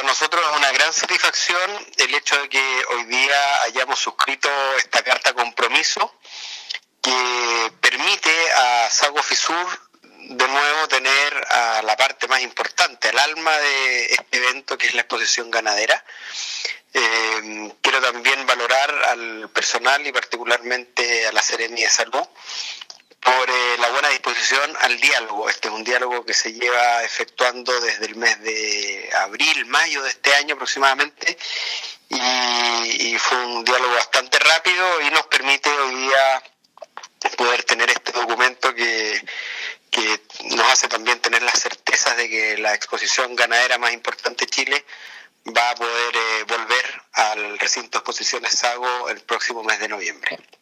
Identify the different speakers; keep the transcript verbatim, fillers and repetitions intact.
Speaker 1: nosotros es una gran satisfacción el hecho de que hoy día hayamos suscrito esta carta compromiso que permite a Sago Fisur de nuevo tener a la parte más importante, al alma de este evento, que es la exposición ganadera. Eh, quiero también valorar al personal y particularmente a la Seremi de Salud por eh, la buena disposición al diálogo. Este es un diálogo que se lleva efectuando desde el mes de abril, mayo de este año aproximadamente, y, y fue un diálogo bastante rápido y nos permite hoy día poder tener este documento que, que nos hace también tener las certezas de que la exposición ganadera más importante de Chile va a poder eh, volver al recinto de exposiciones Sago el próximo mes de noviembre.